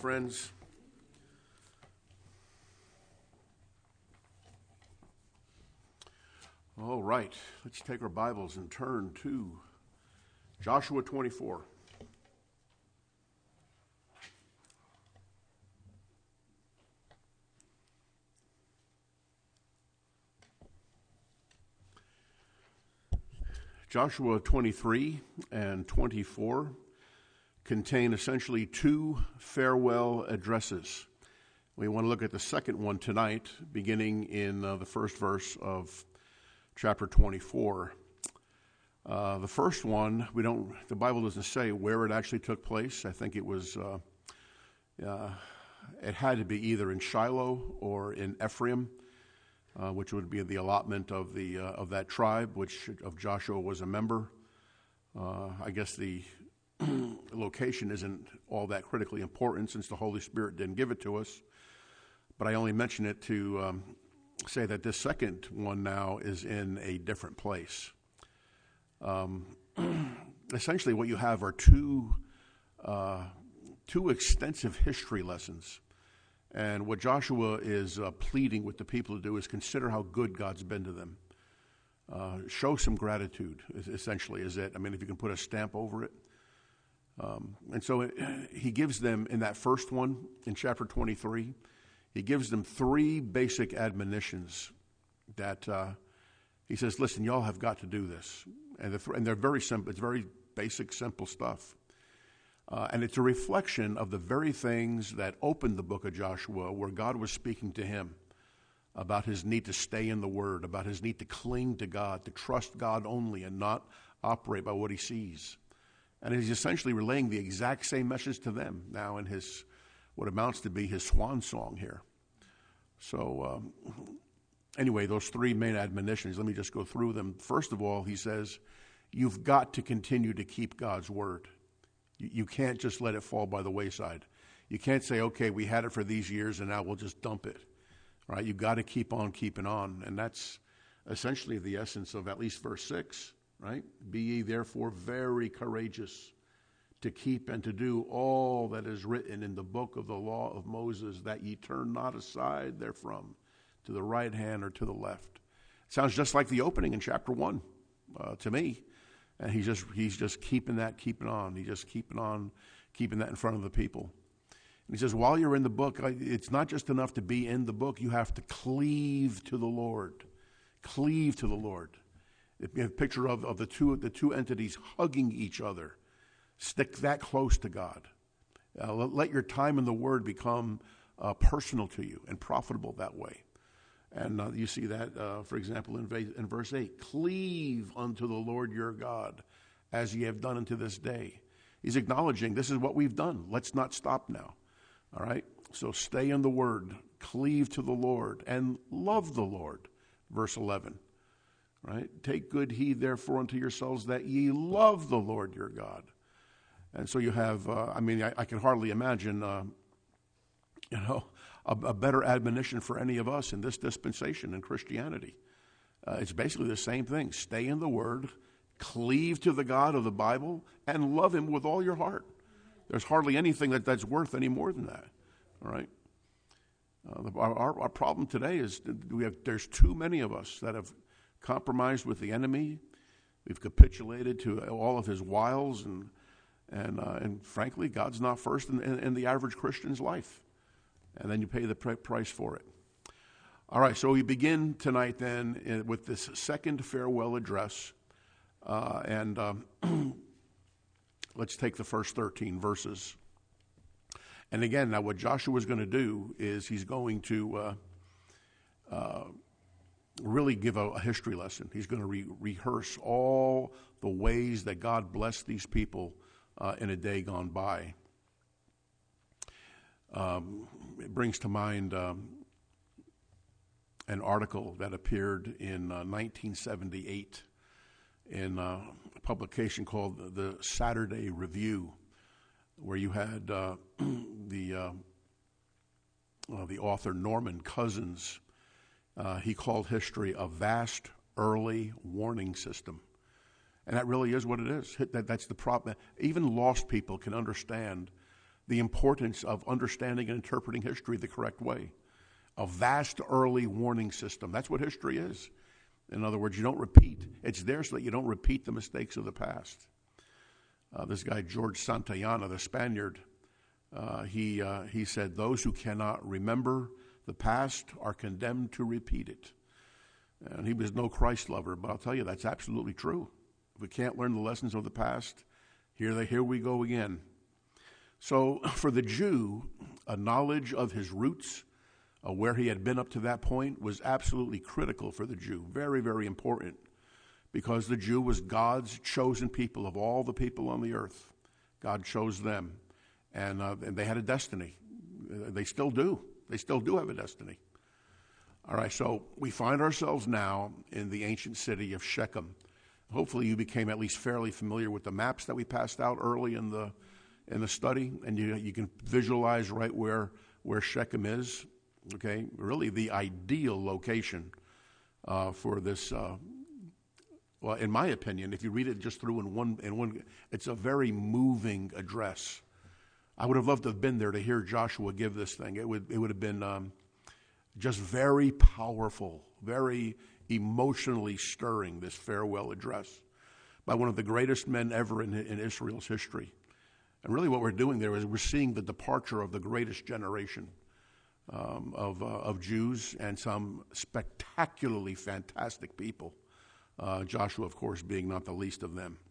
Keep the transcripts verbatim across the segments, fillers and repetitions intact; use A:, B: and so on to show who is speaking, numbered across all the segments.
A: friends. All right, let's take our Bibles and turn to Joshua twenty-four. Joshua twenty-three and twenty-four contain essentially two farewell addresses. We want to look at the second one tonight, beginning in uh, the first verse of chapter twenty-four. Uh, the first one, we don't. The Bible doesn't say where it actually took place. I think it was. Uh, uh, it had to be either in Shiloh or in Ephraim, uh, which would be the allotment of the uh, of that tribe, which of Joshua was a member. Uh, I guess the location isn't all that critically important since the Holy Spirit didn't give it to us. But I only mention it to um, say that this second one now is in a different place. Um, essentially, what you have are two uh, two extensive history lessons. And what Joshua is uh, pleading with the people to do is consider how good God's been to them. Uh, show some gratitude, essentially, is it. I mean, if you can put a stamp over it. Um, and so it, he gives them, in that first one, in chapter twenty-three, he gives them three basic admonitions that uh, he says, listen, y'all have got to do this. And, the th- and they're very simple. It's very basic, simple stuff. Uh, and it's a reflection of the very things that opened the book of Joshua, where God was speaking to him about his need to stay in the Word, about his need to cling to God, to trust God only and not operate by what he sees. And he's essentially relaying the exact same message to them now in his, what amounts to be his swan song here. So um, anyway, those three main admonitions, let me just go through them. First of all, he says, you've got to continue to keep God's word. You, you can't just let it fall by the wayside. You can't say, okay, we had it for these years and now we'll just dump it. Right? You've got to keep on keeping on. And that's essentially the essence of at least verse six. Right? Be ye therefore very courageous to keep and to do all that is written in the book of the law of Moses, that ye turn not aside therefrom to the right hand or to the left. It sounds just like the opening in chapter one uh, to me. And he's just he's just keeping that, keeping on. He's just keeping on, keeping that in front of the people. And he says, while you're in the book, it's not just enough to be in the book. You have to cleave to the Lord. Cleave to the Lord. You have a picture of, of the two the two entities hugging each other. Stick that close to God. Uh, let, let your time in the Word become uh, personal to you and profitable that way. And uh, you see that, uh, for example, in, va- in verse eight. Cleave unto the Lord your God, as ye have done unto this day. He's acknowledging this is what we've done. Let's not stop now. All right? So stay in the Word. Cleave to the Lord and love the Lord. Verse eleven. Right? Take good heed, therefore, unto yourselves that ye love the Lord your God. And so you have, uh, I mean, I, I can hardly imagine, uh, you know, a, a better admonition for any of us in this dispensation in Christianity. Uh, it's basically the same thing. Stay in the Word, cleave to the God of the Bible, and love Him with all your heart. There's hardly anything that, that's worth any more than that. All right? Uh, the, our, our problem today is that we have, there's too many of us that have compromised with the enemy. We've capitulated to all of his wiles, and and uh, and frankly, God's not first in, in, in the average Christian's life. And then you pay the pr- price for it. All right, so we begin tonight then in, with this second farewell address, uh, and um, let's take the first thirteen verses. And again, now what Joshua is going to do is he's going to uh, uh, really give a, a history lesson. He's going to re- rehearse all the ways that God blessed these people uh, in a day gone by. Um, it brings to mind um, an article that appeared in uh, nineteen seventy-eight in uh, a publication called the Saturday Review, where you had uh, the uh, uh, the author Norman Cousins. Uh, he called history a vast early warning system. And that really is what it is. That, that's the problem. Even lost people can understand the importance of understanding and interpreting history the correct way. A vast early warning system. That's what history is. In other words, you don't repeat. It's there so that you don't repeat the mistakes of the past. Uh, this guy, George Santayana, the Spaniard, uh, he, uh, he said, those who cannot remember the past are condemned to repeat it. And he was no Christ lover, but I'll tell you, that's absolutely true. If we can't learn the lessons of the past, here, they, here we go again. So for the Jew, a knowledge of his roots, uh, where he had been up to that point, was absolutely critical for the Jew. Very, very important. Because the Jew was God's chosen people of all the people on the earth. God chose them. And, uh, and they had a destiny. They still do. They still do have a destiny. All right, so we find ourselves now in the ancient city of Shechem. Hopefully you became at least fairly familiar with the maps that we passed out early in the in the study, and you you can visualize right where where Shechem is. Okay, really the ideal location uh, for this. Uh, well, in my opinion, if you read it just through in one in one, it's a very moving address. I would have loved to have been there to hear Joshua give this thing. It would it would have been um, just very powerful, very emotionally stirring, this farewell address by one of the greatest men ever in, in Israel's history. And really what we're doing there is we're seeing the departure of the greatest generation um, of, uh, of Jews and some spectacularly fantastic people. Uh, Joshua, of course, being not the least of them.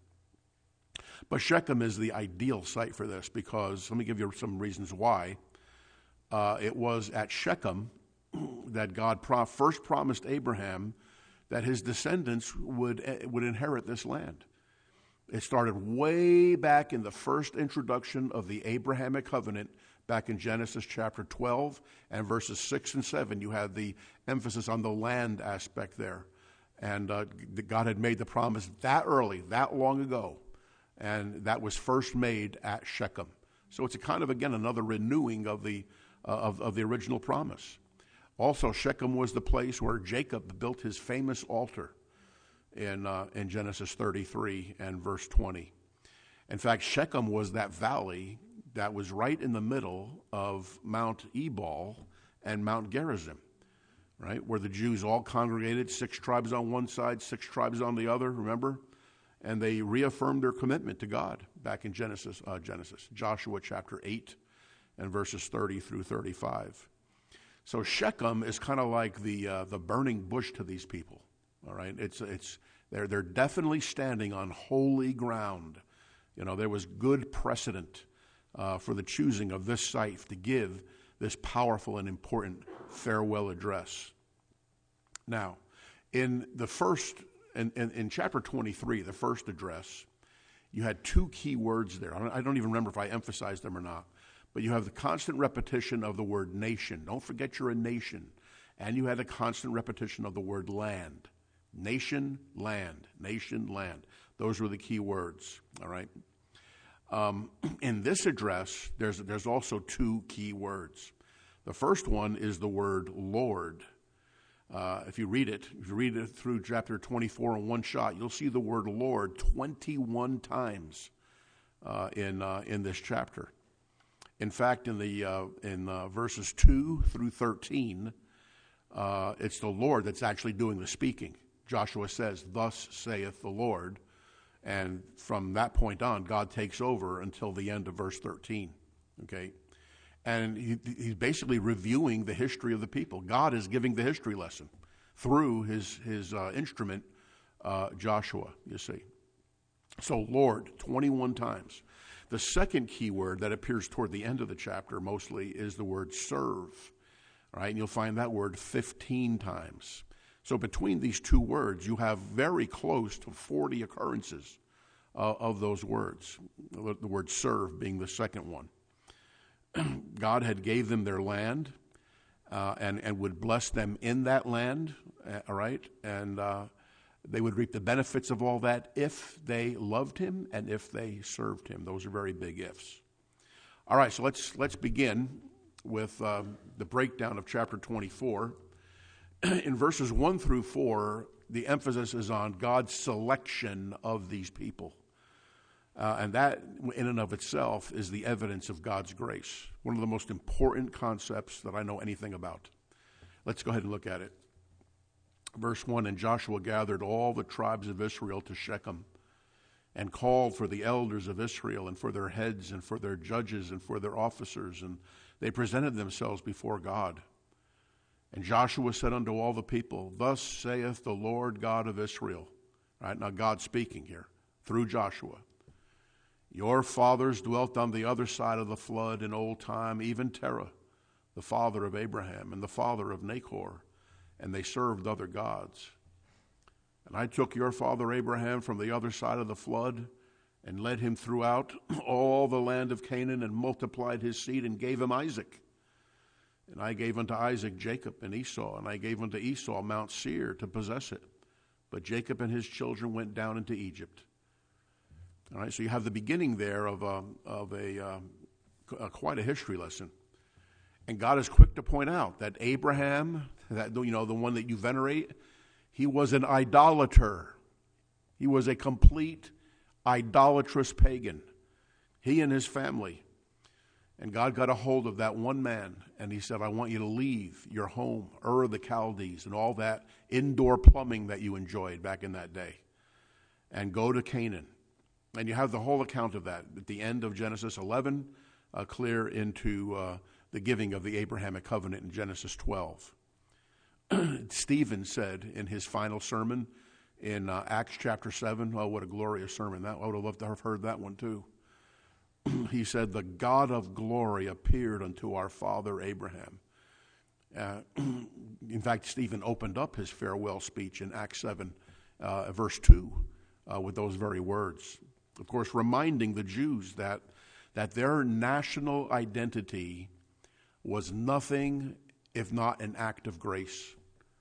A: But Shechem is the ideal site for this because, let me give you some reasons why. Uh, it was at Shechem that God pro- first promised Abraham that his descendants would, would inherit this land. It started way back in the first introduction of the Abrahamic covenant back in Genesis chapter twelve and verses six and seven. You have the emphasis on the land aspect there. And uh, God had made the promise that early, that long ago. And that was first made at Shechem. So it's a kind of, again, another renewing of the, uh, of, of the original promise. Also, Shechem was the place where Jacob built his famous altar in uh, in Genesis thirty-three and verse twenty. In fact, Shechem was that valley that was right in the middle of Mount Ebal and Mount Gerizim, right, where the Jews all congregated, six tribes on one side, six tribes on the other, remember? And they reaffirmed their commitment to God back in Genesis, uh, Genesis, Joshua chapter eight and verses thirty through thirty-five. So Shechem is kind of like the uh, the burning bush to these people. All right, it's it's they're they're definitely standing on holy ground. You know, there was good precedent uh, for the choosing of this site to give this powerful and important farewell address. Now, in the first in, in, in chapter twenty-three, the first address, you had two key words there. I don't, I don't even remember if I emphasized them or not. But you have the constant repetition of the word nation. Don't forget you're a nation. And you had a constant repetition of the word land. Nation, land. Nation, land. Those were the key words, all right? Um, in this address, there's, there's also two key words. The first one is the word Lord. Uh, if you read it, if you read it through chapter twenty-four in one shot, you'll see the word Lord twenty-one times uh, in uh, in this chapter. In fact, in the uh, in uh, verses two through thirteen, uh, it's the Lord that's actually doing the speaking. Joshua says, "Thus saith the Lord," and from that point on, God takes over until the end of verse thirteen. Okay, and he, he's basically reviewing the history of the people. God is giving the history lesson through his his uh, instrument, uh, Joshua. You see, so Lord twenty-one times. The second key word that appears toward the end of the chapter mostly is the word serve, all right? And you'll find that word fifteen times. So between these two words, you have very close to forty occurrences uh, of those words, the word serve being the second one. God had gave them their land uh, and, and would bless them in that land, uh, all right? And uh, they would reap the benefits of all that if they loved him and if they served him. Those are very big ifs. All right, so let's let's begin with uh, the breakdown of chapter twenty-four. In verses one through four, the emphasis is on God's selection of these people. Uh, and that, in and of itself, is the evidence of God's grace. One of the most important concepts that I know anything about. Let's go ahead and look at it. Verse one, and Joshua gathered all the tribes of Israel to Shechem and called for the elders of Israel and for their heads and for their judges and for their officers. And they presented themselves before God. And Joshua said unto all the people, thus saith the Lord God of Israel. Right now, God speaking here through Joshua. Your fathers dwelt on the other side of the flood in old time, even Terah, the father of Abraham, and the father of Nahor, and they served other gods. And I took your father Abraham from the other side of the flood, and led him throughout all the land of Canaan, and multiplied his seed, and gave him Isaac. And I gave unto Isaac Jacob and Esau, and I gave unto Esau Mount Seir to possess it. But Jacob and his children went down into Egypt. All right, so you have the beginning there of a, of a, uh, a quite a history lesson. And God is quick to point out that Abraham, that you know, the one that you venerate, he was an idolater. He was a complete idolatrous pagan. He and his family. And God got a hold of that one man, and he said, I want you to leave your home, Ur of the Chaldees, and all that indoor plumbing that you enjoyed back in that day, and go to Canaan. And you have the whole account of that at the end of Genesis eleven, uh, clear into uh, the giving of the Abrahamic covenant in Genesis twelve. Stephen said in his final sermon in uh, Acts chapter seven, oh, what a glorious sermon. That, I would have loved to have heard that one too. He said, the God of glory appeared unto our father Abraham. Uh, in fact, Stephen opened up his farewell speech in Acts seven, uh, verse two, uh, with those very words. Of course, reminding the Jews that, that their national identity was nothing if not an act of grace.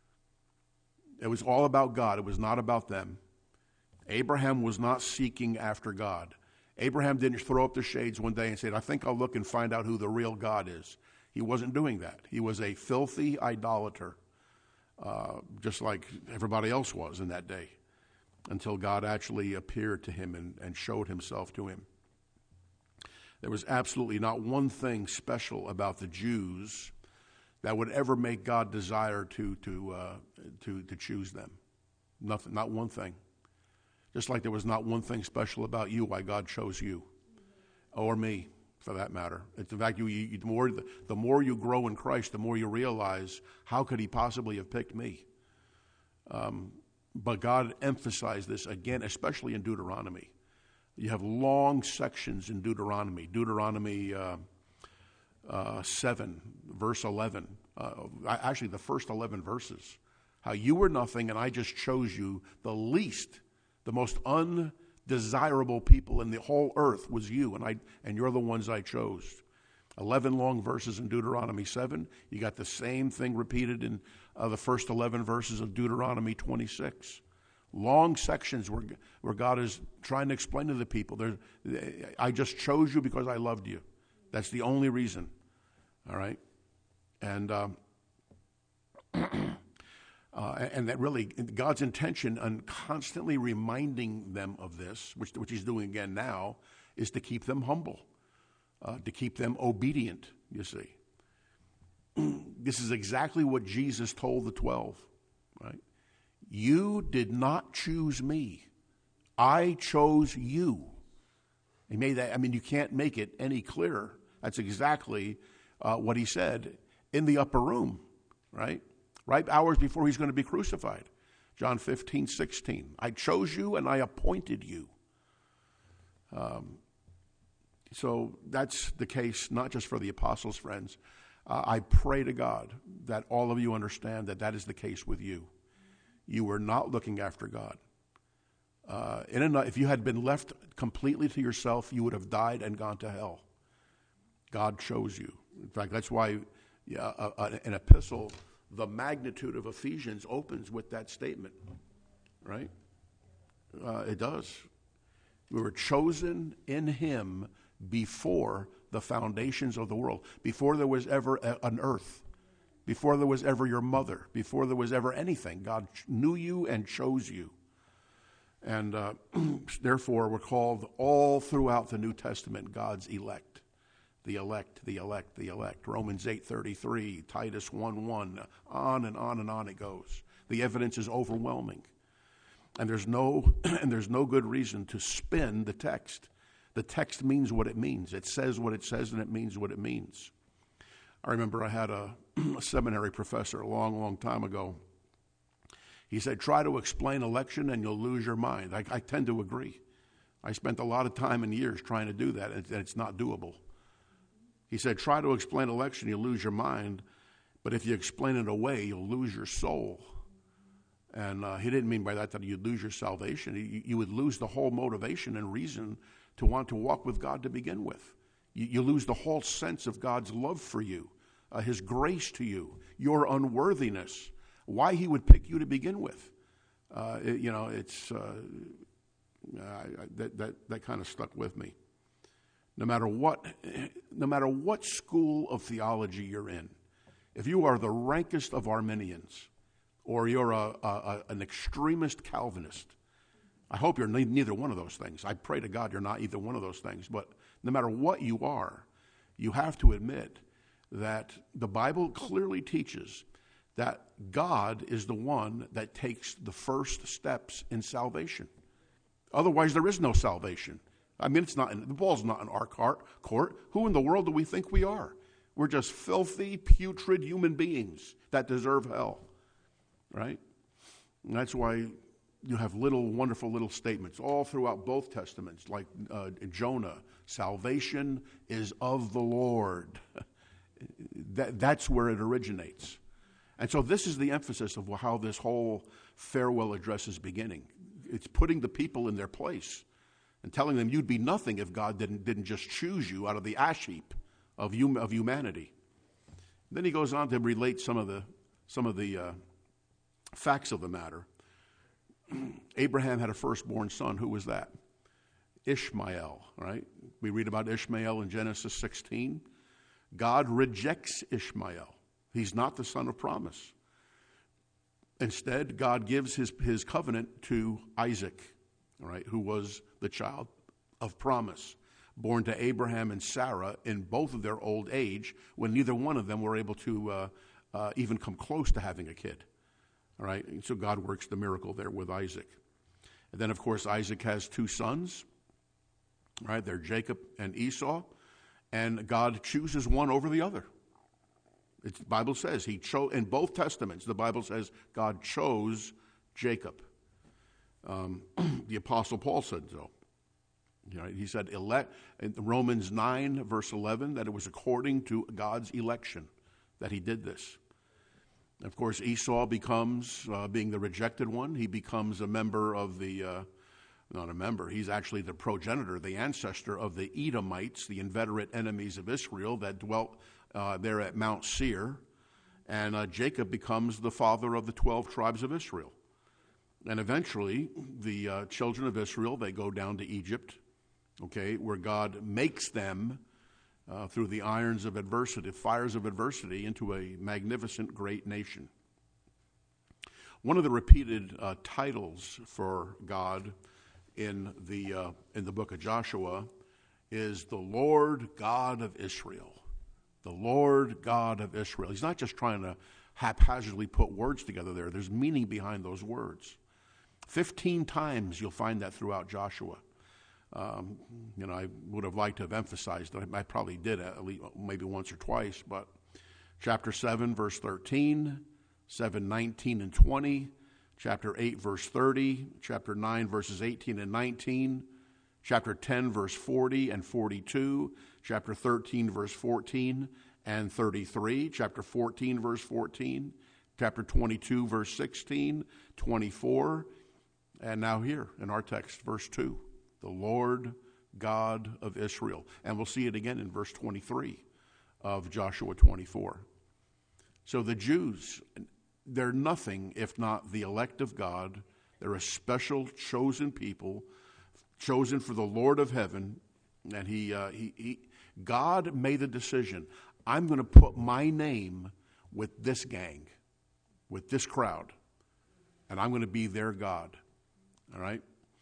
A: It was all about God. It was not about them. Abraham was not seeking after God. Abraham didn't throw up the shades one day and say, I think I'll look and find out who the real God is. He wasn't doing that. He was a filthy idolater, uh, just like everybody else was in that day, until God actually appeared to him and, and showed himself to him. There was absolutely not one thing special about the Jews that would ever make God desire to to uh, to to choose them. Nothing, not one thing. Just like there was not one thing special about you why God chose you, or me, for that matter. It's, in fact, you, you, the more the more you grow in Christ, the more you realize, how could He possibly have picked me? Um, but God emphasized this again, especially in Deuteronomy. You have long sections in Deuteronomy. Deuteronomy uh, uh, seven, verse eleven. Uh, actually, the first eleven verses. How you were nothing, and I just chose you, the least. The most undesirable people in the whole earth was you, and I and you're the ones I chose. Eleven long verses in Deuteronomy seven. You got the same thing repeated in uh, the first eleven verses of Deuteronomy twenty-six. Long sections where where God is trying to explain to the people, there, I just chose you because I loved you. That's the only reason. All right, and. Um, Uh, and that really, God's intention on constantly reminding them of this, which, which He's doing again now, is to keep them humble, uh, to keep them obedient, you see. This is exactly what Jesus told the twelve, right? You did not choose me. I chose you. He made that, I mean, you can't make it any clearer. That's exactly uh, what He said in the upper room, right? Right hours before He's going to be crucified. John fifteen, sixteen. I chose you and I appointed you. Um, so that's the case, not just for the apostles' friends. Uh, I pray to God that all of you understand that that is the case with you. You were not looking after God. Uh, in a, if you had been left completely to yourself, you would have died and gone to hell. God chose you. In fact, that's why yeah, a, a, an epistle, the magnitude of Ephesians, opens with that statement, right? Uh, it does. We were chosen in Him before the foundations of the world, before there was ever a, an earth, before there was ever your mother, before there was ever anything. God knew you and chose you. And uh, therefore, we're called all throughout the New Testament God's elect. The elect, the elect, the elect. Romans eight thirty-three, Titus one one, on and on and on it goes. The evidence is overwhelming. And there's no and there's no good reason to spin the text. The text means what it means. It says what it says, and it means what it means. I remember I had a, a seminary professor a long, long time ago. He said, try to explain election and you'll lose your mind. I, I tend to agree. I spent a lot of time and years trying to do that, and it's not doable. He said, try to explain election, you'll lose your mind, but if you explain it away, you'll lose your soul. And uh, he didn't mean by that that you'd lose your salvation. You, you would lose the whole motivation and reason to want to walk with God to begin with. You, you lose the whole sense of God's love for you, uh, his grace to you, your unworthiness, why he would pick you to begin with. Uh, it, you know, it's uh, I, I, that that that kind of stuck with me. No matter what, no matter what school of theology you're in, if you are the rankest of Arminians, or you're a, a, a, an extremist Calvinist, I hope you're ne- neither one of those things. I pray to God you're not either one of those things. But no matter what you are, you have to admit that the Bible clearly teaches that God is the one that takes the first steps in salvation. Otherwise, there is no salvation. I mean, it's not the ball's not in our court. Who in the world do we think we are? We're just filthy, putrid human beings that deserve hell, right? And that's why you have little, wonderful little statements all throughout both Testaments, like uh, Jonah, salvation is of the Lord. that, that's where it originates. And so this is the emphasis of how this whole farewell address is beginning. It's putting the people in their place and telling them you'd be nothing if God didn't, didn't just choose you out of the ash heap of, hum, of humanity. Then he goes on to relate some of the, some of the uh, facts of the matter. Abraham had a firstborn son. Who was that? Ishmael, right? We read about Ishmael in Genesis sixteen. God rejects Ishmael. He's not the son of promise. Instead, God gives his, his covenant to Isaac, all right, who was the child of promise, born to Abraham and Sarah in both of their old age, when neither one of them were able to uh, uh, even come close to having a kid. All right, and so God works the miracle there with Isaac. And then, of course, Isaac has two sons, right? They're Jacob and Esau, and God chooses one over the other. It's, the Bible says he chose, in both Testaments, the Bible says God chose Jacob. Um, the Apostle Paul said so. You know, he said, elect, in Romans nine, verse eleven, that it was according to God's election that he did this. Of course, Esau becomes, uh, being the rejected one, he becomes a member of the, uh, not a member, he's actually the progenitor, the ancestor of the Edomites, the inveterate enemies of Israel that dwelt uh, there at Mount Seir. And uh, Jacob becomes the father of the twelve tribes of Israel. And eventually, the uh, children of Israel, they go down to Egypt, okay, where God makes them Uh, through the irons of adversity, fires of adversity, into a magnificent, great nation. One of the repeated uh, titles for God in the uh, in the book of Joshua is the Lord God of Israel. The Lord God of Israel. He's not just trying to haphazardly put words together there. There's meaning behind those words. Fifteen times you'll find that throughout Joshua. Um, you know, I would have liked to have emphasized that. I probably did at least maybe once or twice, but chapter seven, verse thirteen, seven, nineteen, and twenty, chapter eight, verse thirty, chapter nine, verses eighteen and nineteen, chapter ten, verse forty and forty-two, chapter thirteen, verse fourteen and thirty-three, chapter fourteen, verse fourteen, chapter twenty-two, verse sixteen, twenty-four, and now here in our text, verse two. The Lord God of Israel. And we'll see it again in verse twenty-three of Joshua twenty-four. So the Jews, they're nothing if not the elect of God. They're a special, chosen people, chosen for the Lord of heaven. And he, uh, he, he, God made the decision, I'm going to put my name with this gang, with this crowd, and I'm going to be their God. All right?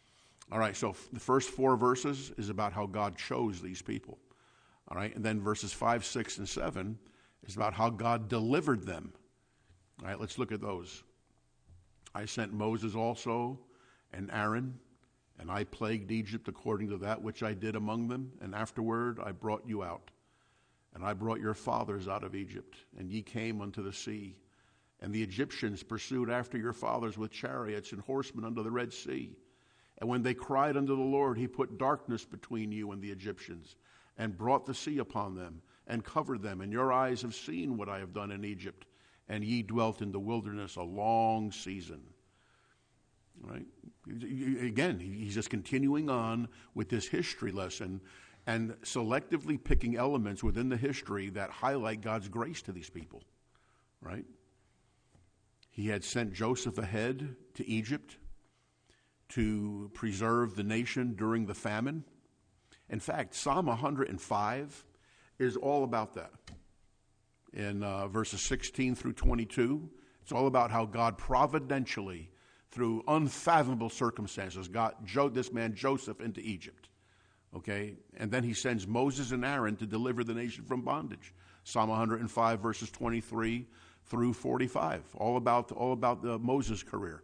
A: All right, so f- the first four verses is about how God chose these people. All right, and then verses five, six, and seven is about how God delivered them. All right, let's look at those. I sent Moses also and Aaron, and I plagued Egypt according to that which I did among them, and afterward I brought you out. And I brought your fathers out of Egypt, and ye came unto the sea. And the Egyptians pursued after your fathers with chariots and horsemen unto the Red Sea. And when they cried unto the Lord, he put darkness between you and the Egyptians, and brought the sea upon them, and covered them. And your eyes have seen what I have done in Egypt, and ye dwelt in the wilderness a long season. Right? Again, he's just continuing on with this history lesson and selectively picking elements within the history that highlight God's grace to these people. Right? He had sent Joseph ahead to Egypt to preserve the nation during the famine. In fact, Psalm one hundred five is all about that. In uh, verses sixteen through twenty-two, it's all about how God providentially, through unfathomable circumstances, got jo- this man Joseph into Egypt. Okay? And then he sends Moses and Aaron to deliver the nation from bondage. Psalm one hundred five, verses twenty-three through forty-five, all about, all about the Moses career.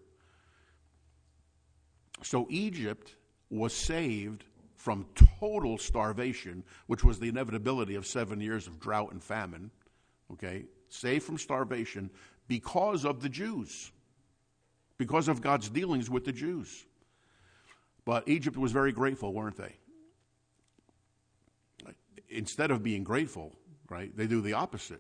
A: So Egypt was saved from total starvation, which was the inevitability of seven years of drought and famine. Okay, saved from starvation because of the Jews, because of God's dealings with the Jews. But Egypt was very grateful, weren't they? Instead of being grateful, right, they do the opposite.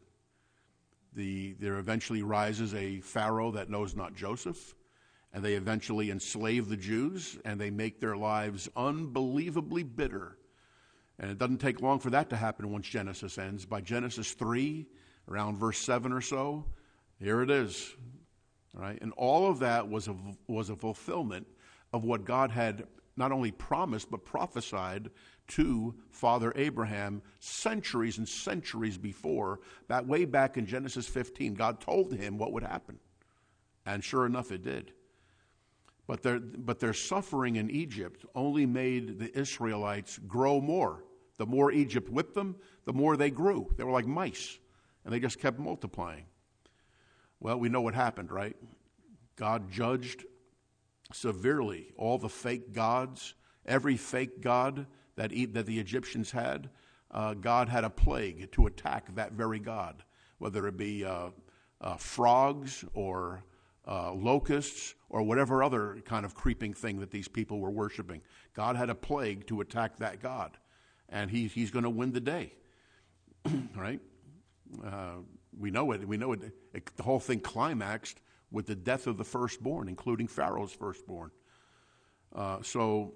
A: The, there eventually rises a Pharaoh that knows not Joseph, and they eventually enslave the Jews, and they make their lives unbelievably bitter. And it doesn't take long for that to happen once Genesis ends. By Genesis three, around verse seven or so, here it is. All right? And all of that was a, was a fulfillment of what God had not only promised, but prophesied to Father Abraham centuries and centuries before. That way back in Genesis fifteen, God told him what would happen. And sure enough, it did. But their, but their suffering in Egypt only made the Israelites grow more. The more Egypt whipped them, the more they grew. They were like mice, and they just kept multiplying. Well, we know what happened, right? God judged severely all the fake gods, every fake god that, that the Egyptians had. Uh, God had a plague to attack that very god, whether it be uh, uh, frogs or Uh, locusts, or whatever other kind of creeping thing that these people were worshiping. God had a plague to attack that God, and he, he's going to win the day, right? Uh, we know it. We know it, it. The whole thing climaxed with the death of the firstborn, including Pharaoh's firstborn. Uh, so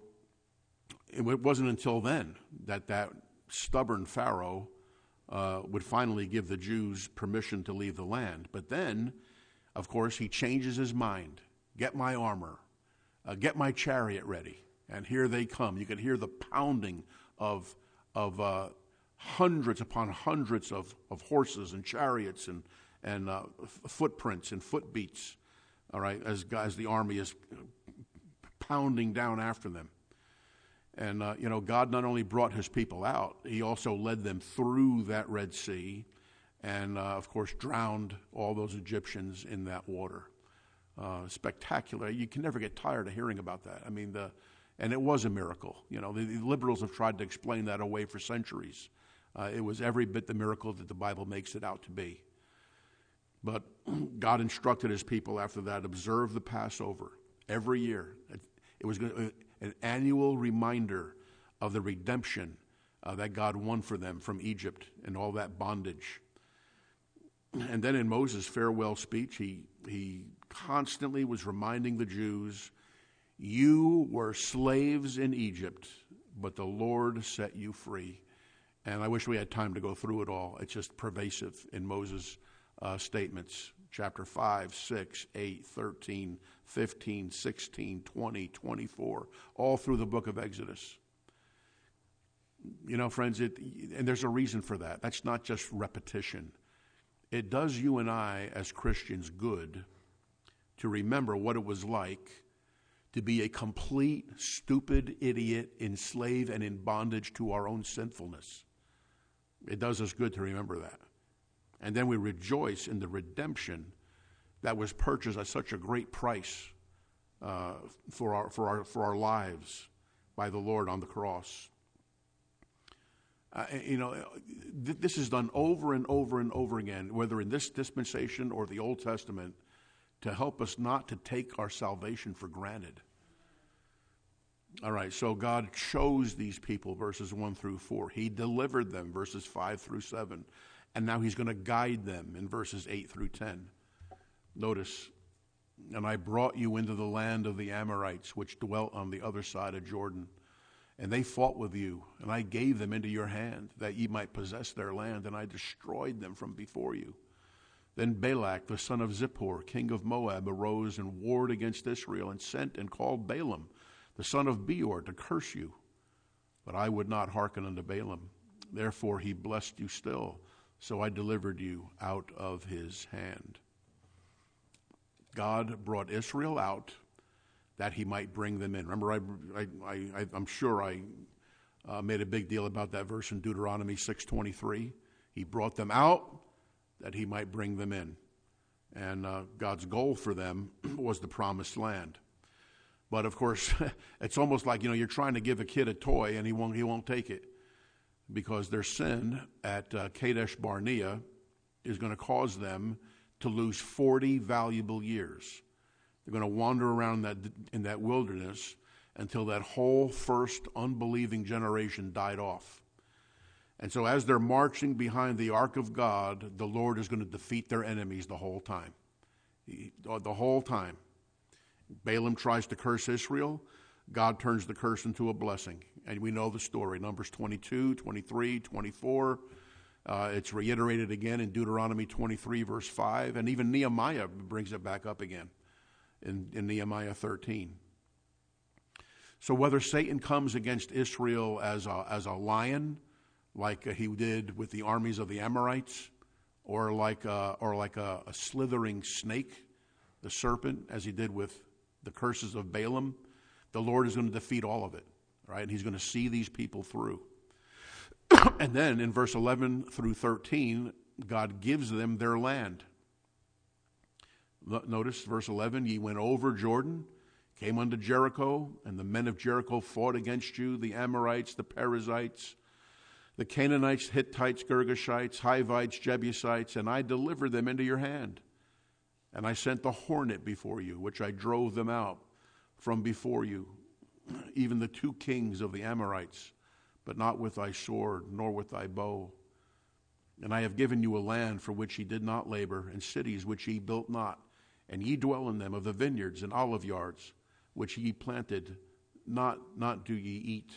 A: it, it wasn't until then that that stubborn Pharaoh uh, would finally give the Jews permission to leave the land. But then, of course, he changes his mind. Get my armor. Uh, get my chariot ready. And here they come. You can hear the pounding of of uh, hundreds upon hundreds of, of horses and chariots and and uh, f- footprints and footbeats. All right, as as the army is pounding down after them. And uh, you know, God not only brought his people out, he also led them through that Red Sea. And, uh, of course, drowned all those Egyptians in that water. Uh, spectacular. You can never get tired of hearing about that. I mean, the, and it was a miracle. You know, the, the liberals have tried to explain that away for centuries. Uh, it was every bit the miracle that the Bible makes it out to be. But God instructed his people after that, observe the Passover every year. It, it was gonna, an annual reminder of the redemption uh, that God won for them from Egypt and all that bondage. And then in Moses' farewell speech, he he constantly was reminding the Jews, you were slaves in Egypt, but the Lord set you free. And I wish we had time to go through it all. It's just pervasive in Moses' uh, statements, chapter five, six, eight, thirteen, fifteen, sixteen, twenty, twenty-four, all through the book of Exodus. You know, friends, it, and there's a reason for that. That's not just repetition. It does you and I as Christians good to remember what it was like to be a complete, stupid idiot, enslaved and in bondage to our own sinfulness. It does us good to remember that. And then we rejoice in the redemption that was purchased at such a great price uh, for our for our for our lives by the Lord on the cross. Uh, you know, th- this is done over and over and over again, whether in this dispensation or the Old Testament, to help us not to take our salvation for granted. All right, so God chose these people, verses one through four. He delivered them, verses five through seven. And now he's going to guide them in verses eight through ten. Notice, and I brought you into the land of the Amorites, which dwelt on the other side of Jordan. And they fought with you, and I gave them into your hand, that ye might possess their land, and I destroyed them from before you. Then Balak, the son of Zippor, king of Moab, arose and warred against Israel, and sent and called Balaam, the son of Beor, to curse you. But I would not hearken unto Balaam. Therefore he blessed you still, so I delivered you out of his hand. God brought Israel out that he might bring them in. Remember, I, I, I, I'm sure I uh, made a big deal about that verse in Deuteronomy six twenty-three. He brought them out that he might bring them in. And uh, God's goal for them was the promised land. But of course, it's almost like, you know, you're trying to give a kid a toy and he won't, he won't take it. Because their sin at uh, Kadesh Barnea is going to cause them to lose forty valuable years. They're going to wander around that in that wilderness until that whole first unbelieving generation died off. And so as they're marching behind the ark of God, the Lord is going to defeat their enemies the whole time. He, the whole time. Balaam tries to curse Israel. God turns the curse into a blessing. And we know the story. Numbers twenty-two, twenty-three, twenty-four. Uh, it's reiterated again in Deuteronomy twenty-three, verse five. And even Nehemiah brings it back up again in, in Nehemiah thirteen. So whether Satan comes against Israel as a, as a lion, like he did with the armies of the Amorites, or like a, or like a, a slithering snake, the serpent, as he did with the curses of Balaam, the Lord is going to defeat all of it, right? And he's going to see these people through. And then in verse eleven through thirteen, God gives them their land. Notice verse eleven, ye went over Jordan, came unto Jericho, and the men of Jericho fought against you, the Amorites, the Perizzites, the Canaanites, Hittites, Girgashites, Hivites, Jebusites, and I delivered them into your hand. And I sent the hornet before you, which I drove them out from before you, even the two kings of the Amorites, but not with thy sword, nor with thy bow. And I have given you a land for which ye did not labor, and cities which ye built not, and ye dwell in them, of the vineyards and olive yards, which ye planted, not, not do ye eat.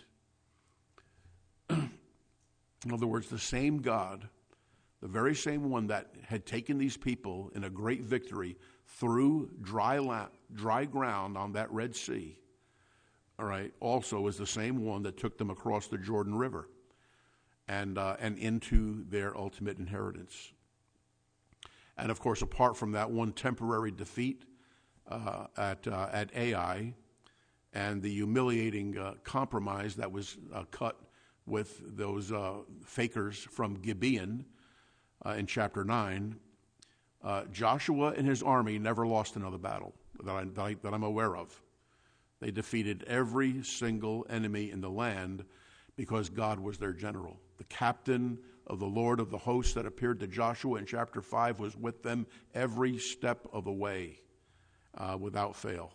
A: In other words, the same God, the very same one that had taken these people in a great victory through dry la- dry ground on that Red Sea, all right, also is the same one that took them across the Jordan River and uh, and into their ultimate inheritance. And of course, apart from that one temporary defeat uh, at uh, at Ai and the humiliating uh, compromise that was uh, cut with those uh, fakers from Gibeon uh, in chapter nine, uh, Joshua and his army never lost another battle that, I, that, I, that I'm aware of. They defeated every single enemy in the land because God was their general. The captain of the Lord of the hosts that appeared to Joshua in chapter five was with them every step of the way uh, without fail.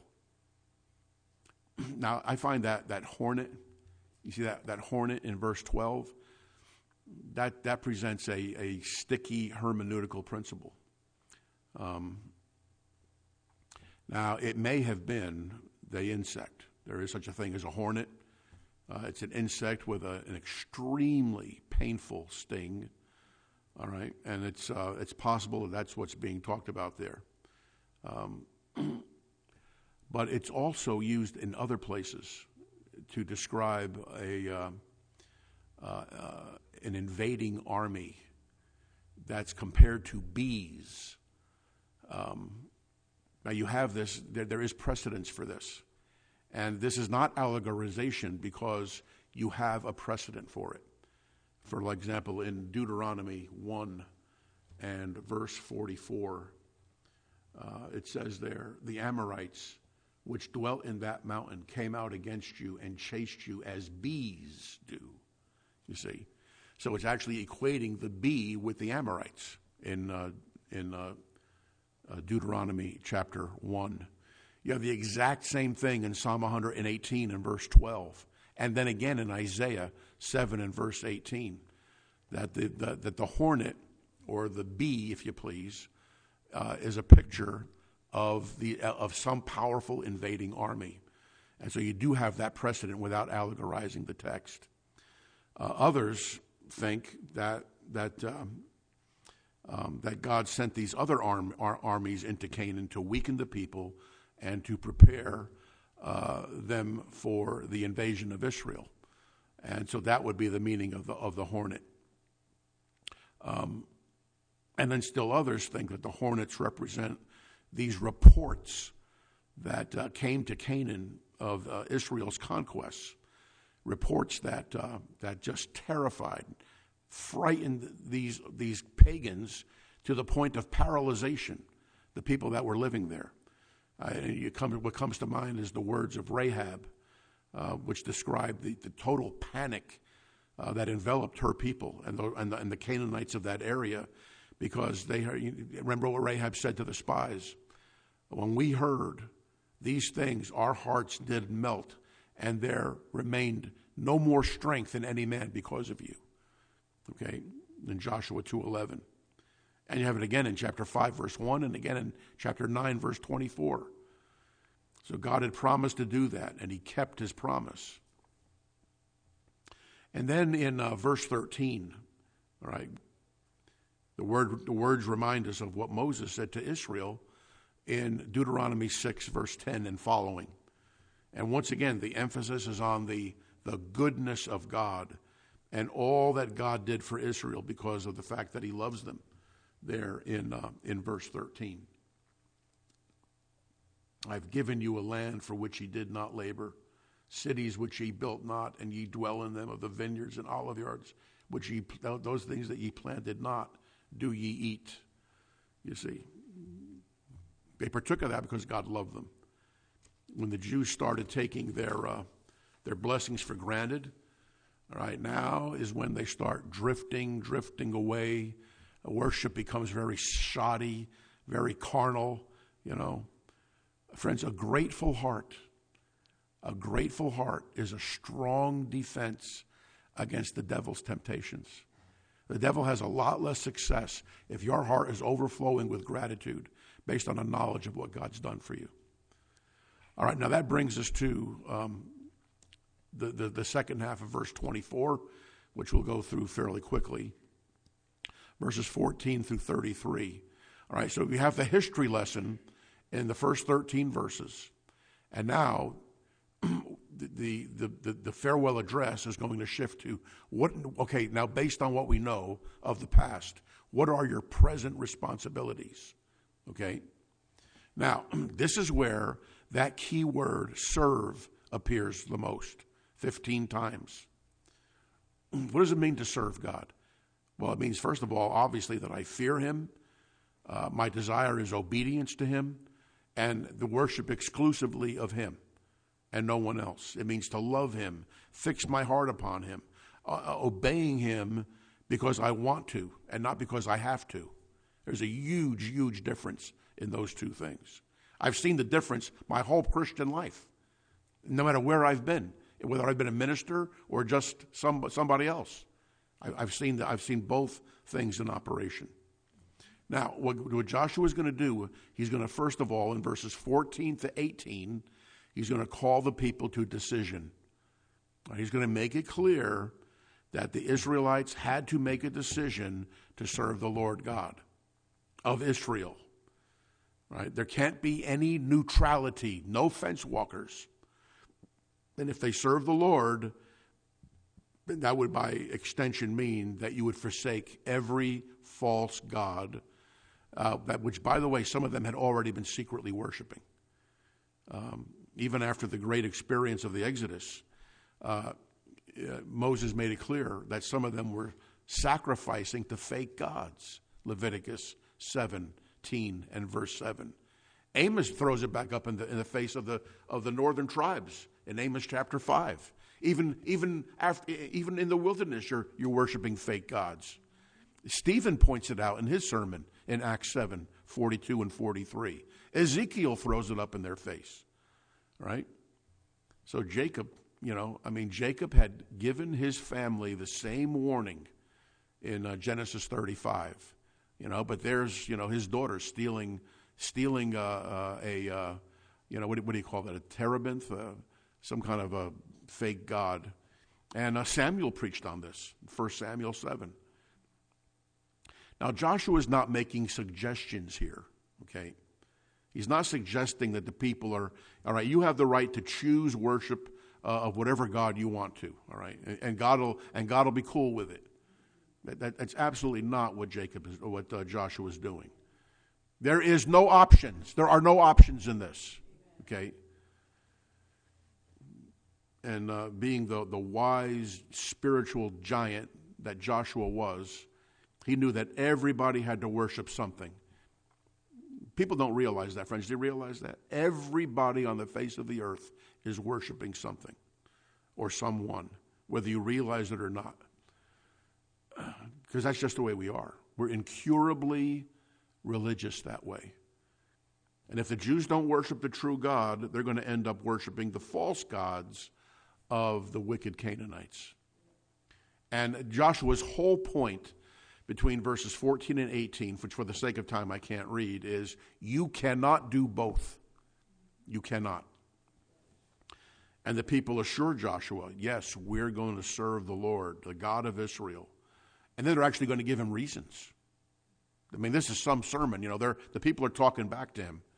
A: Now, I find that that hornet, you see that, that hornet in verse twelve, that, that presents a, a sticky hermeneutical principle. Um, now, it may have been the insect. There is such a thing as a hornet. Uh, it's an insect with a, an extremely painful sting, all right? And it's uh, it's possible that that's what's being talked about there. Um, but it's also used in other places to describe a uh, uh, uh, an invading army that's compared to bees. Um, now you have this, there, there is precedence for this. And this is not allegorization because you have a precedent for it. For example, in Deuteronomy one and verse forty-four, uh, it says there, the Amorites which dwelt in that mountain came out against you and chased you as bees do. You see? So it's actually equating the bee with the Amorites in, uh, in uh, uh, Deuteronomy chapter one. You have the exact same thing in Psalm one hundred eighteen and verse twelve. And then again in Isaiah seven and verse eighteen. That the, the, that the hornet, or the bee, if you please, uh, is a picture of the of some powerful invading army. And so you do have that precedent without allegorizing the text. Uh, others think that that um, um, that God sent these other arm, ar- armies into Canaan to weaken the people and to prepare uh, them for the invasion of Israel. And so that would be the meaning of the of the hornet. Um, and then still others think that the hornets represent these reports that uh, came to Canaan of uh, Israel's conquests, reports that uh, that just terrified, frightened these these pagans to the point of paralyzation, the people that were living there. Uh, and you come, what comes to mind is the words of Rahab, uh, which described the, the total panic Uh, that enveloped her people and the, and, the, and the Canaanites of that area, because they remember what Rahab said to the spies. When we heard these things, our hearts did melt, and there remained no more strength in any man because of you. Okay, in Joshua two eleven. And you have it again in chapter five, verse one, and again in chapter nine, verse twenty-four. So God had promised to do that, and he kept his promise. And then in uh, verse thirteen, all right, the word the words remind us of what Moses said to Israel in Deuteronomy six, verse ten and following. And once again, the emphasis is on the, the goodness of God and all that God did for Israel because of the fact that he loves them there in, uh, in verse thirteen. I've given you a land for which ye did not labor, cities which ye built not, and ye dwell in them, of the vineyards and olive yards, which ye, those things that ye planted not, do ye eat. You see, they partook of that because God loved them. When the Jews started taking their uh, their blessings for granted, all right, now is when they start drifting, drifting away. Worship becomes very shoddy, very carnal, you know. Friends, a grateful heart A grateful heart is a strong defense against the devil's temptations. The devil has a lot less success if your heart is overflowing with gratitude based on a knowledge of what God's done for you. All right, now that brings us to um, the, the, the second half of verse twenty-four, which we'll go through fairly quickly. Verses fourteen through thirty-three. All right, so we have the history lesson in the first thirteen verses. And now The, the, the, the farewell address is going to shift to what, okay, now based on what we know of the past, what are your present responsibilities? Okay? Now, this is where that key word, serve, appears the most, fifteen times. What does it mean to serve God? Well, it means, first of all, obviously, that I fear him. Uh, my desire is obedience to him and the worship exclusively of him and no one else. It means to love him, fix my heart upon him, uh, obeying him because I want to and not because I have to. There's a huge, huge difference in those two things. I've seen the difference my whole Christian life, no matter where I've been, whether I've been a minister or just some, somebody else. I, I've seen the, I've seen both things in operation. Now, what, what Joshua is going to do, he's going to, first of all, in verses fourteen to eighteen, he's going to call the people to decision. He's going to make it clear that the Israelites had to make a decision to serve the Lord God of Israel. Right? There can't be any neutrality, no fence walkers. And if they serve the Lord, that would by extension mean that you would forsake every false god, uh, that which, by the way, some of them had already been secretly worshiping. Um, Even after the great experience of the Exodus, uh, uh, Moses made it clear that some of them were sacrificing to fake gods. Leviticus seventeen and verse seven. Amos throws it back up in the, in the face of the of the northern tribes in Amos chapter five. Even even after, even in the wilderness, you're you're worshiping fake gods. Stephen points it out in his sermon in Acts seven, forty-two and forty-three. Ezekiel throws it up in their face, right? So Jacob, you know, I mean, Jacob had given his family the same warning in uh, Genesis thirty-five, you know, but there's, you know, his daughter stealing, stealing uh, uh, a, uh, you know, what do, what do you call that, a terebinth, uh, some kind of a fake god. And uh, Samuel preached on this, First Samuel seven. Now, Joshua is not making suggestions here, okay? He's not suggesting that the people are, all right, you have the right to choose worship uh, of whatever God you want to, all right? And, and God will and God will be cool with it. That, that, that's absolutely not what Jacob is, or what uh, Joshua is doing. There is no options. There are no options in this, okay? And uh, being the, the wise spiritual giant that Joshua was, he knew that everybody had to worship something. People don't realize that, friends. Do you realize that? Everybody on the face of the earth is worshiping something or someone, whether you realize it or not. Because that's just the way we are. We're incurably religious that way. And if the Jews don't worship the true God, they're going to end up worshiping the false gods of the wicked Canaanites. And Joshua's whole point between verses fourteen and eighteen, which for the sake of time I can't read, is you cannot do both. You cannot. And the people assure Joshua, yes, we're going to serve the Lord, the God of Israel. And then they're actually going to give him reasons. I mean, this is some sermon. You know, they're, the people are talking back to him.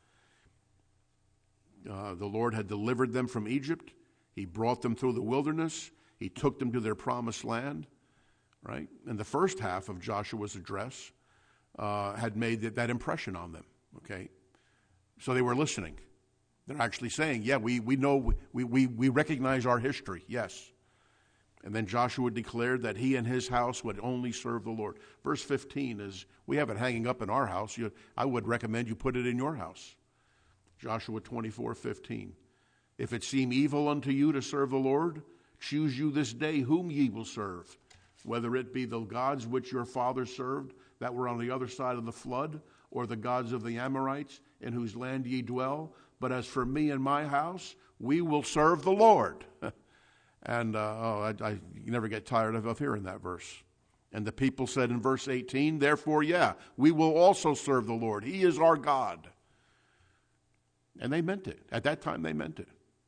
A: Uh, the Lord had delivered them from Egypt. He brought them through the wilderness. He took them to their promised land. Right? And the first half of Joshua's address uh, had made that, that impression on them, okay? So they were listening. They're actually saying, yeah, we, we know, we, we, we recognize our history, yes. And then Joshua declared that he and his house would only serve the Lord. Verse fifteen is, we have it hanging up in our house. You, I would recommend you put it in your house. Joshua twenty-four fifteen. If it seem evil unto you to serve the Lord, choose you this day whom ye will serve. Whether it be the gods which your fathers served that were on the other side of the flood, or the gods of the Amorites in whose land ye dwell. But as for me and my house, we will serve the Lord. and uh, oh, I, I you never get tired of, of hearing that verse. And the people said in verse eighteen, therefore, yeah, we will also serve the Lord. He is our God. And they meant it. At that time, they meant it.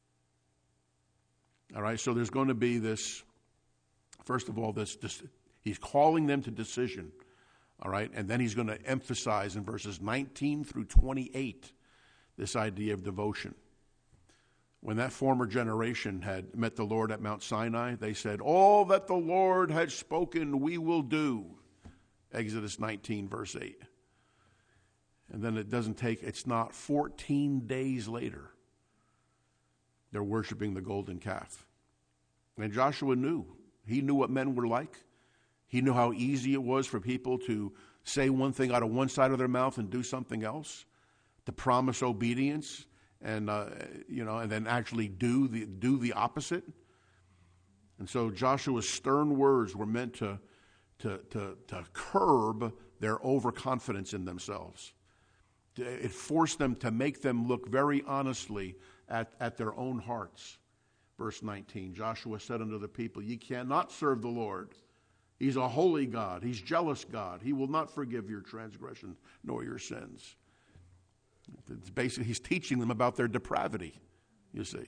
A: All right, so there's going to be this... First of all, this, this he's calling them to decision, all right? And then he's going to emphasize in verses nineteen through twenty-eight this idea of devotion. When that former generation had met the Lord at Mount Sinai, they said, all that the Lord had spoken we will do. Exodus nineteen, verse eight. And then it doesn't take, it's not fourteen days later, they're worshiping the golden calf. And Joshua knew. He knew what men were like. He knew how easy it was for people to say one thing out of one side of their mouth and do something else, to promise obedience and uh, you know, and then actually do the do the opposite. And so Joshua's stern words were meant to to to, to curb their overconfidence in themselves. It forced them to make them look very honestly at, at their own hearts. Verse nineteen, Joshua said unto the people, ye cannot serve the Lord. He's a holy God. He's jealous God. He will not forgive your transgressions nor your sins. It's basically, he's teaching them about their depravity, you see.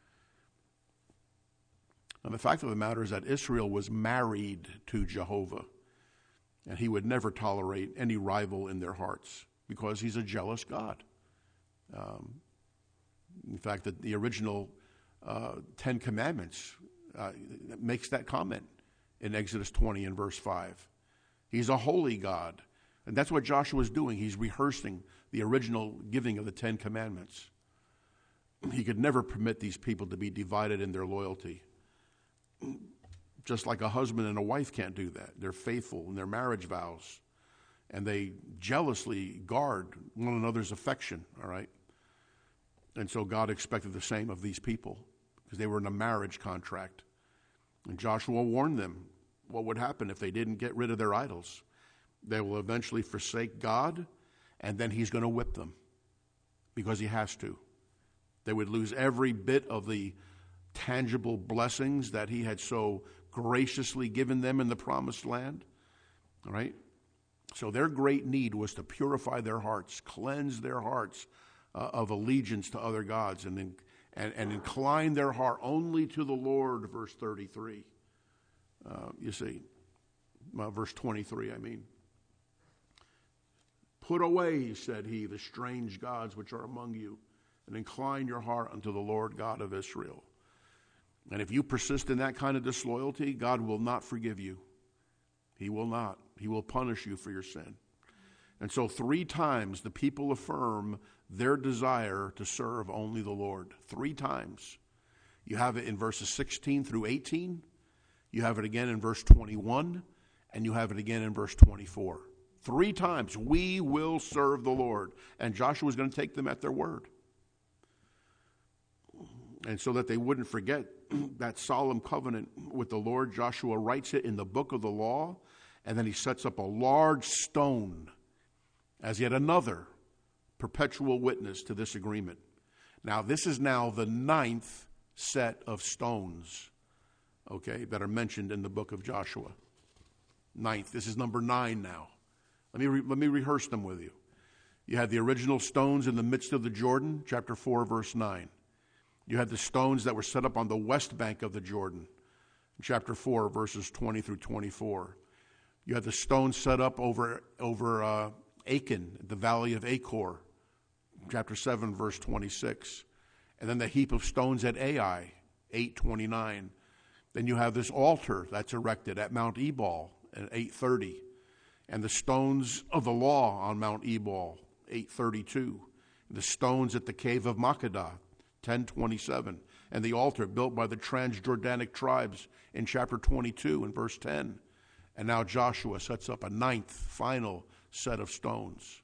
A: And the fact of the matter is that Israel was married to Jehovah, and he would never tolerate any rival in their hearts because he's a jealous God. Um, in fact, the, the original Uh, Ten Commandments uh, makes that comment in Exodus twenty and verse five. He's a holy God. And that's what Joshua is doing. He's rehearsing the original giving of the Ten Commandments. he could never permit these people to be divided in their loyalty. Just like a husband and a wife can't do that. They're faithful in their marriage vows, and they jealously guard one another's affection, all right? And so God expected the same of these people because they were in a marriage contract. And Joshua warned them what would happen if they didn't get rid of their idols. They will eventually forsake God, and then he's going to whip them because he has to. They would lose every bit of the tangible blessings that he had so graciously given them in the promised land. All right? So their great need was to purify their hearts, cleanse their hearts uh, of allegiance to other gods, and, in, and, and incline their heart only to the Lord, verse thirty-three. Uh, you see, uh, verse twenty-three, I mean. Put away, said he, the strange gods which are among you, and incline your heart unto the Lord God of Israel. And if you persist in that kind of disloyalty, God will not forgive you. He will not. He will punish you for your sin. And so three times the people affirm their desire to serve only the Lord. Three times. You have it in verses sixteen through eighteen. You have it again in verse twenty-one. And you have it again in verse twenty-four. Three times, we will serve the Lord. And Joshua is going to take them at their word. And so that they wouldn't forget that solemn covenant with the Lord, Joshua writes it in the book of the law, and then he sets up a large stone as yet another perpetual witness to this agreement. Now, this is now the ninth set of stones, okay, that are mentioned in the book of Joshua. Ninth. This is number nine now. Let me, re- let me rehearse them with you. You had the original stones in the midst of the Jordan, chapter four, verse nine. You had the stones that were set up on the west bank of the Jordan, chapter four, verses twenty through twenty-four. You had the stones set up over, over uh, Achan, the valley of Achor, chapter seven, verse twenty-six. And then the heap of stones at Ai, eight twenty-nine. Then you have this altar that's erected at Mount Ebal at eight thirty. And the stones of the law on Mount Ebal, eight thirty-two. The stones at the cave of Makkedah, ten twenty-seven, and the altar built by the Transjordanic tribes in chapter twenty-two and verse ten. And now Joshua sets up a ninth, final set of stones.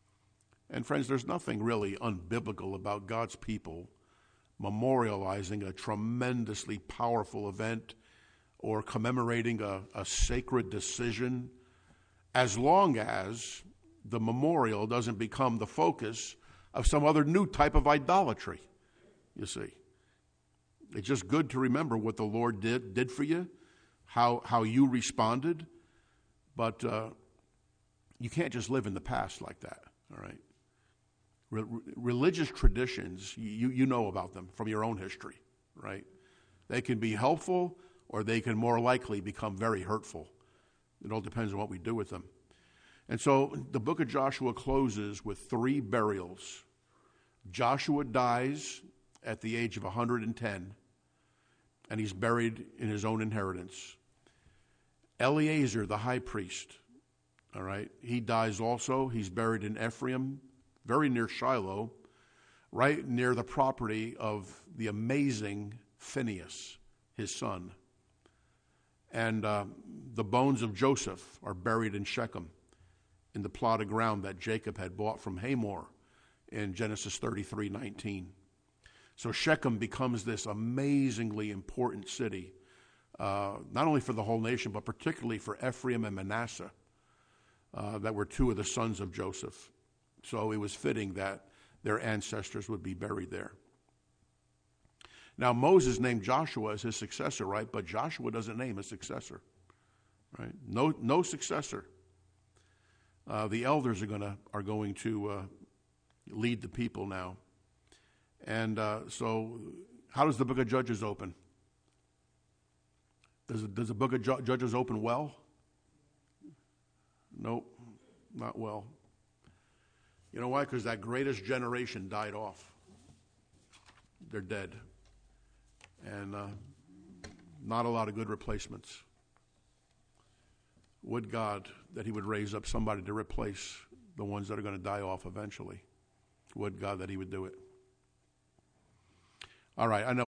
A: And friends, there's nothing really unbiblical about God's people memorializing a tremendously powerful event or commemorating a, a sacred decision, as long as the memorial doesn't become the focus of some other new type of idolatry. You see, it's just good to remember what the Lord did did for you, how how you responded, but uh, you can't just live in the past like that. All right, Re- religious traditions, you you know about them from your own history, right? They can be helpful, or they can more likely become very hurtful. It all depends on what we do with them. And so the book of Joshua closes with three burials. Joshua dies at the age of one hundred ten, and he's buried in his own inheritance. Eleazar, the high priest, all right, he dies also. He's buried in Ephraim, very near Shiloh, right near the property of the amazing Phinehas, his son. And uh, the bones of Joseph are buried in Shechem, in the plot of ground that Jacob had bought from Hamor in Genesis thirty-three nineteen. So Shechem becomes this amazingly important city, uh, not only for the whole nation, but particularly for Ephraim and Manasseh, uh, that were two of the sons of Joseph. So it was fitting that their ancestors would be buried there. Now, Moses named Joshua as his successor, right? But Joshua doesn't name a successor, right? No, no successor. Uh, the elders are gonna are going to uh, lead the people now. And uh, so, how does the book of Judges open? Does it, does the book of Ju- Judges open well? Nope, not well. You know why? Because that greatest generation died off. They're dead. And uh, not a lot of good replacements. Would God that he would raise up somebody to replace the ones that are going to die off eventually. Would God that he would do it. All right, I know.